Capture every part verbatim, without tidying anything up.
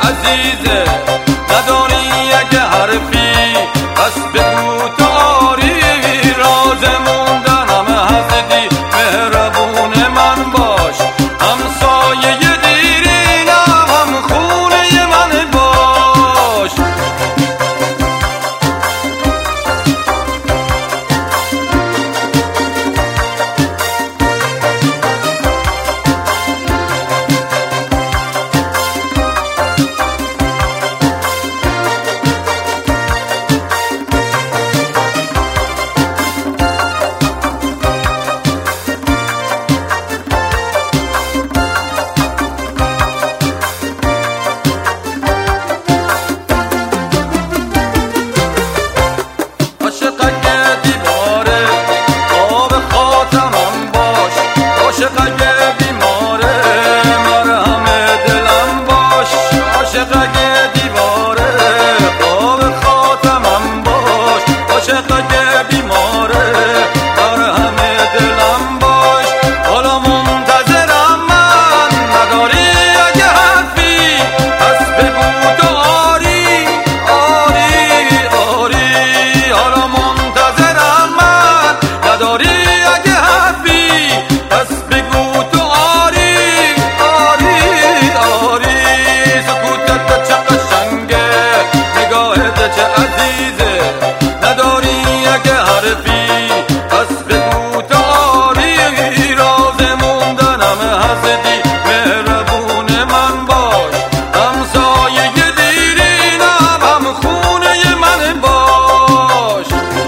عزیزه، نداری اگه حرفی پس بگو تو آری. راز موندنم هستی، مهربون من باش، همسایه دیرینم، هم خونه من باش. عاشق بیماره مرهم دلم باش، عاشق دیواره خواب خاتمم باش، عاشق بیماره مرهم دلم باش. حالا منتظرم من، نداری اگه حرفی پس بگو تو آری آری آری. حالا منتظرم من، نداری اگه حرفی پس بگو تو آری آری آری. سکوتت چه قشنگه، نگاهت چه عزیزه، نداری اگه حرفی پس بگو تو آری. راز موندنم هستی، مهربون من باش، همسایه دیرینم، هم خونه من باش.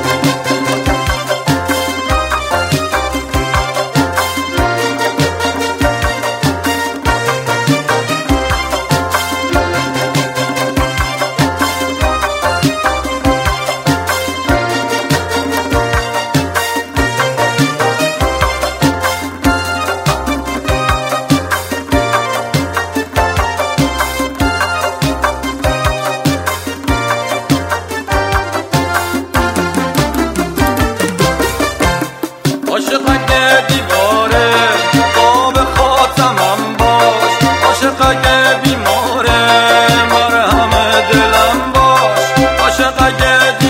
عاشق دیواره خواب خاتمم باش، عاشق بیماره مرهم دلم باش، عاشق